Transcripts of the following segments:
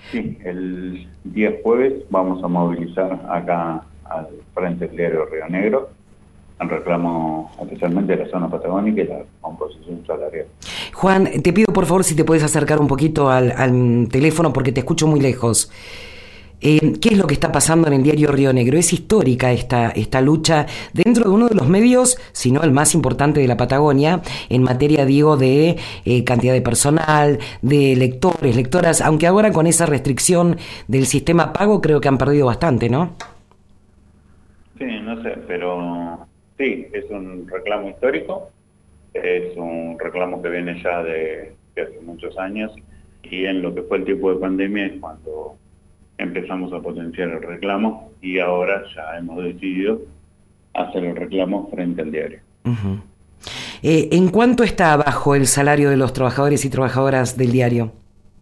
Sí, el día jueves vamos a movilizar acá al frente del diario Río Negro en reclamo especialmente de la zona patagónica y la composición salarial. Juan, te pido por favor si te puedes acercar un poquito al teléfono porque te escucho muy lejos. ¿Qué es lo que está pasando en el diario Río Negro? Es histórica esta lucha dentro de uno de los medios, si no el más importante de la Patagonia, en materia, digo, de cantidad de personal, de lectores, lectoras, aunque ahora con esa restricción del sistema pago creo que han perdido bastante, ¿no? Sí, no sé, pero sí, es un reclamo histórico, es un reclamo que viene ya de hace muchos años, y en lo que fue el tiempo de pandemia es cuando empezamos a potenciar el reclamo, y ahora ya hemos decidido hacer el reclamo frente al diario. Uh-huh. ¿En cuánto está abajo el salario de los trabajadores y trabajadoras del diario?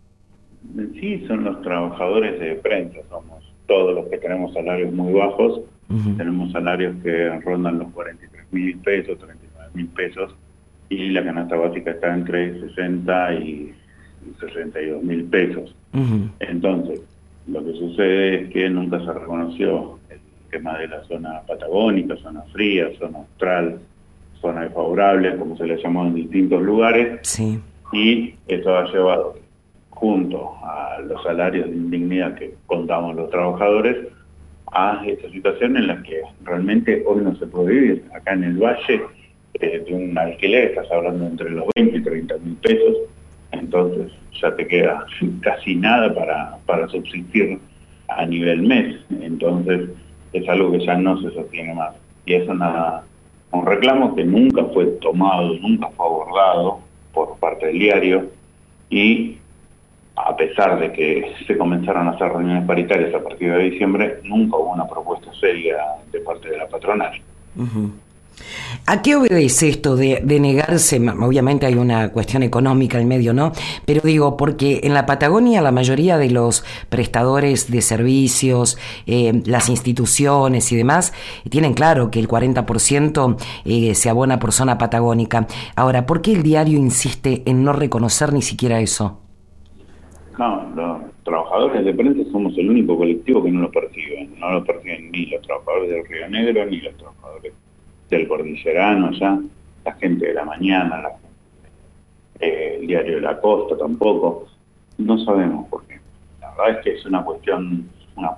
Sí, son los trabajadores de prensa, somos todos los que tenemos salarios muy bajos. Uh-huh. Tenemos salarios que rondan los 43.000 pesos, 39.000 pesos, y la canasta básica está entre 60 y 62.000 pesos. Uh-huh. Entonces, lo que sucede es que nunca se reconoció el tema de la zona patagónica, zona fría, zona austral, zona desfavorable, como se le llamó en distintos lugares. Sí. Y eso ha llevado, junto a los salarios de indignidad que contamos los trabajadores, a esta situación en la que realmente hoy no se puede vivir. Acá en el Valle, de un alquiler estás hablando entre los 20 y 30.000 pesos, entonces ya te queda casi nada para subsistir a nivel mes. Entonces es algo que ya no se sostiene más. Y es un reclamo que nunca fue tomado, nunca fue abordado por parte del diario, y a pesar de que se comenzaron a hacer reuniones paritarias a partir de diciembre, nunca hubo una propuesta seria de parte de la patronal. Uh-huh. ¿A qué obedece esto de negarse? Obviamente hay una cuestión económica en medio, ¿no? Pero digo, porque en la Patagonia la mayoría de los prestadores de servicios, las instituciones y demás, tienen claro que el 40% se abona por zona patagónica. Ahora, ¿por qué el diario insiste en no reconocer ni siquiera eso? No, los trabajadores de prensa somos el único colectivo que no lo perciben. No lo perciben ni los trabajadores del Río Negro, ni los trabajadores del Cordillerano, ya la gente de la mañana, el diario de la costa tampoco. No sabemos por qué. La verdad es que es una cuestión, una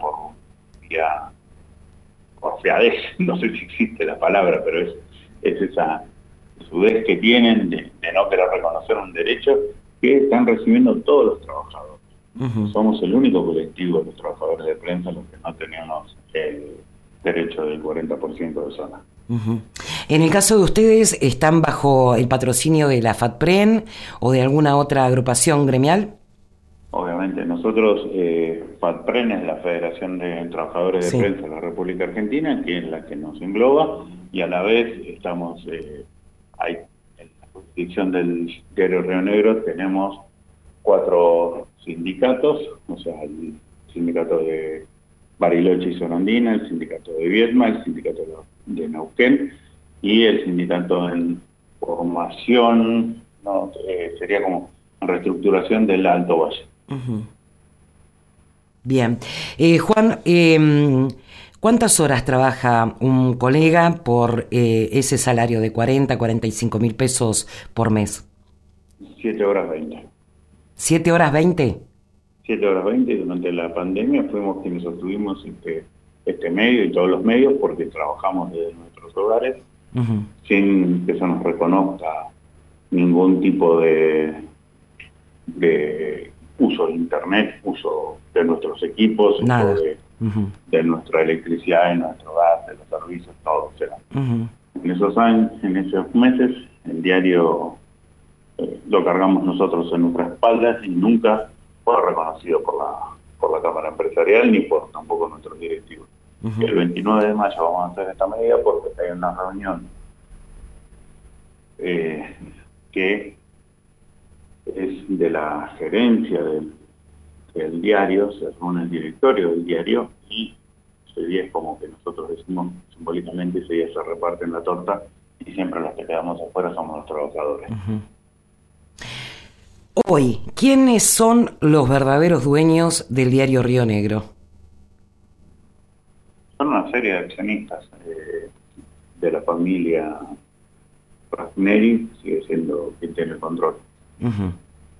porfiadez, no sé si existe la palabra, pero es esa sudez que tienen de no querer reconocer un derecho que están recibiendo todos los trabajadores. Uh-huh. Somos el único colectivo de los trabajadores de prensa los que no tenemos el derecho del 40% de zona. Uh-huh. En el caso de ustedes, ¿están bajo el patrocinio de la FATPREN o de alguna otra agrupación gremial? Obviamente, nosotros, FATPREN es la Federación de Trabajadores de Prensa de la República Argentina, que es la que nos engloba, y a la vez estamos, hay en la jurisdicción del diario Río Negro tenemos 4 sindicatos, o sea, el sindicato de Bariloche y Sorondina, el sindicato de Viedma, el sindicato de Neuquén y el sindicato en formación, no, sería como reestructuración del Alto Valle. Uh-huh. Bien. Juan, ¿cuántas horas trabaja un colega por ese salario de 45.000 pesos por mes? 7 horas 20. ¿7 horas 20? 7 horas 20, y durante la pandemia fuimos quienes obtuvimos este medio y todos los medios porque trabajamos desde nuestros hogares, uh-huh, sin que se nos reconozca ningún tipo de uso de internet, uso de nuestros equipos, nada, uso de nuestra electricidad, de nuestro gas, de los servicios, todo. O sea, uh-huh, en esos años, en esos meses, el diario lo cargamos nosotros en nuestras espaldas y nunca fue reconocido por la Cámara Empresarial ni por tampoco nuestros directivos. Uh-huh. El 29 de mayo vamos a hacer esta medida porque hay una reunión que es de la gerencia del diario, se reúne el directorio del diario y ese día es como que nosotros decimos simbólicamente, ese día se reparten la torta y siempre los que quedamos afuera somos los trabajadores. Uh-huh. Hoy, ¿quiénes son los verdaderos dueños del diario Río Negro? Son una serie de accionistas de la familia Ragneri, sigue siendo quien tiene el control. Uh-huh.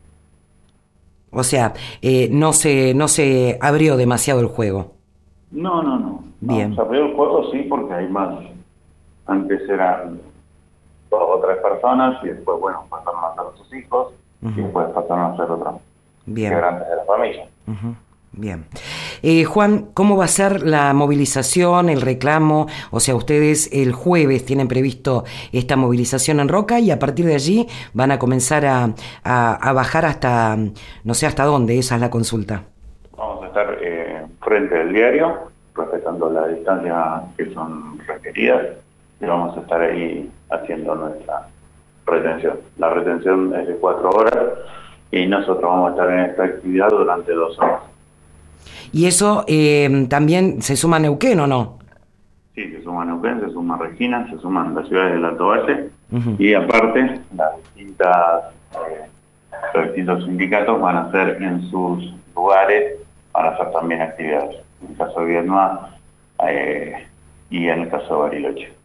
O sea, no se abrió demasiado el juego. No. Bien. Se abrió el juego, sí, porque hay más. Antes eran 2 o 3 personas y después, bueno, pasaron a ser sus hijos y después pasaron a ser otros integrantes de la familia. Uh-huh. Bien. Juan, ¿cómo va a ser la movilización, el reclamo? O sea, ustedes el jueves tienen previsto esta movilización en Roca y a partir de allí van a comenzar a bajar hasta, no sé hasta dónde, esa es la consulta. Vamos a estar frente al diario, respetando las distancias que son requeridas y vamos a estar ahí haciendo nuestra retención. La retención es de 4 horas y nosotros vamos a estar en esta actividad durante 2 horas. ¿Y eso también se suma a Neuquén o no? Sí, se suma Neuquén, se suma Regina, se suman las ciudades del Alto Valle y aparte los distintos sindicatos van a hacer en sus lugares, van a hacer también actividades. En el caso de Viedma y en el caso de Bariloche.